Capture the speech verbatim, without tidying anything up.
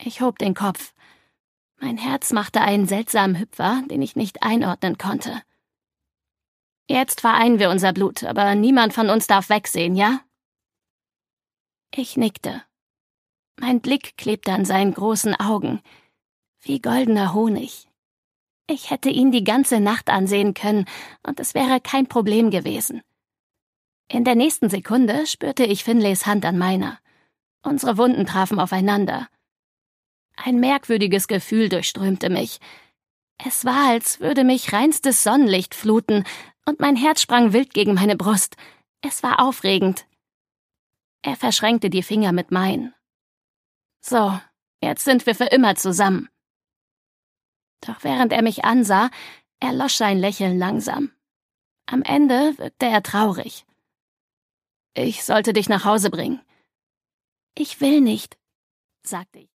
Ich hob den Kopf. Mein Herz machte einen seltsamen Hüpfer, den ich nicht einordnen konnte. »Jetzt vereinen wir unser Blut, aber niemand von uns darf wegsehen, ja?« Ich nickte. Mein Blick klebte an seinen großen Augen, wie goldener Honig. Ich hätte ihn die ganze Nacht ansehen können, und es wäre kein Problem gewesen. In der nächsten Sekunde spürte ich Finlays Hand an meiner. Unsere Wunden trafen aufeinander. Ein merkwürdiges Gefühl durchströmte mich. Es war, als würde mich reinstes Sonnenlicht fluten, und mein Herz sprang wild gegen meine Brust. Es war aufregend. Er verschränkte die Finger mit meinen. »So, jetzt sind wir für immer zusammen.« Doch während er mich ansah, erlosch sein Lächeln langsam. Am Ende wirkte er traurig. »Ich sollte dich nach Hause bringen.« »Ich will nicht«, sagte ich.